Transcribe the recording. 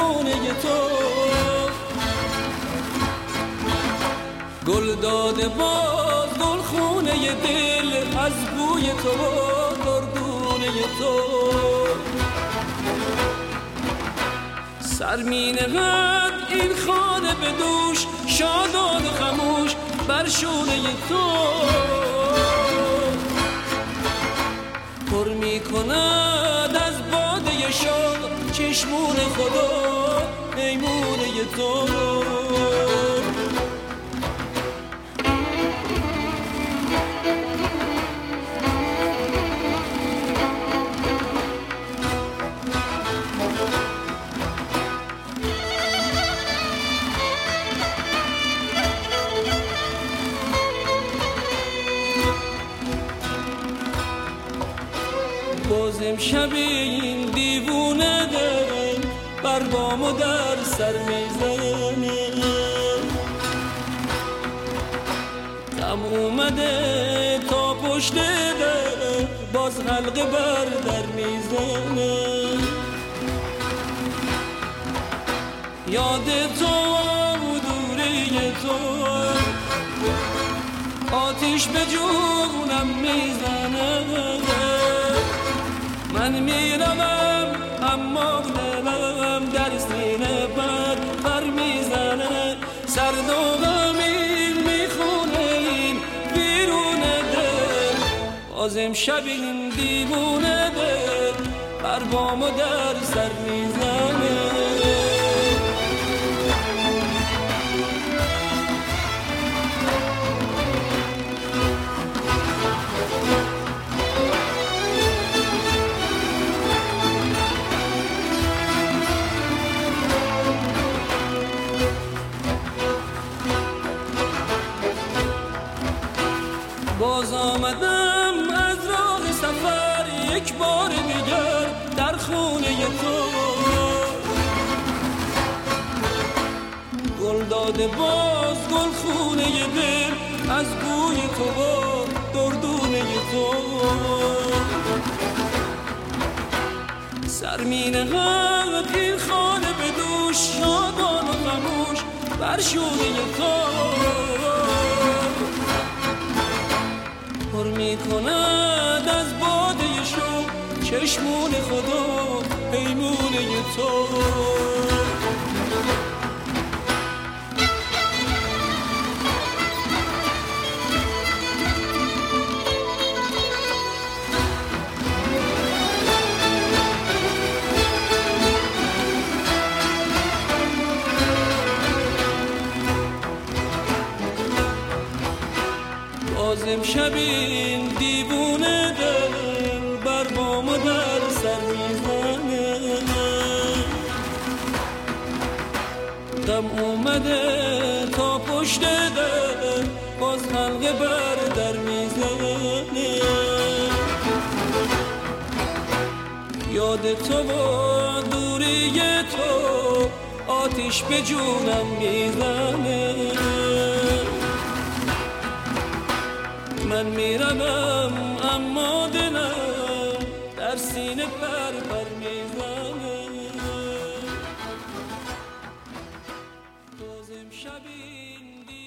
خونه تو. گل داده باز گل خونه دل از بوی تو دردونه تو. سر می نهد این خانه به دوش شادان و خموش بر شونه تو. پر می کند از باده شوق چشمون خدا میمونه تو. باز امشب این دیوونه دل بر بام و در سر میزنه. غم اومده تا پشت در باز حلقه بر در میزنه. یاد تو و دوری تو آتیش به جونم میزنه. من میروم اما دلم در سینه بر میزنه. سرد و غمین میخونه این بیرون دل. باز امشب این دیوونه دل بر بام و در سر میزنه. باز آمدم از راه سفر یک بار دیگر در خونه تو. گل داده باز گل خونه دل از بوی تو و دردونه تو. سر می نهد این خانه به دوش شادان و خموش بر شونه تو. پر می کند از باده شو چشمون خدا پیمونه تو. باز امشب این دیوونه دل بر بام و در سر میزنه. غم اومده تا پشت در باز حلقه بر در میزنه. یاد تو و دوری تو آتیش به جونم میزنه. من میروم اما دلم در سینه پر میزنه. باز امشب این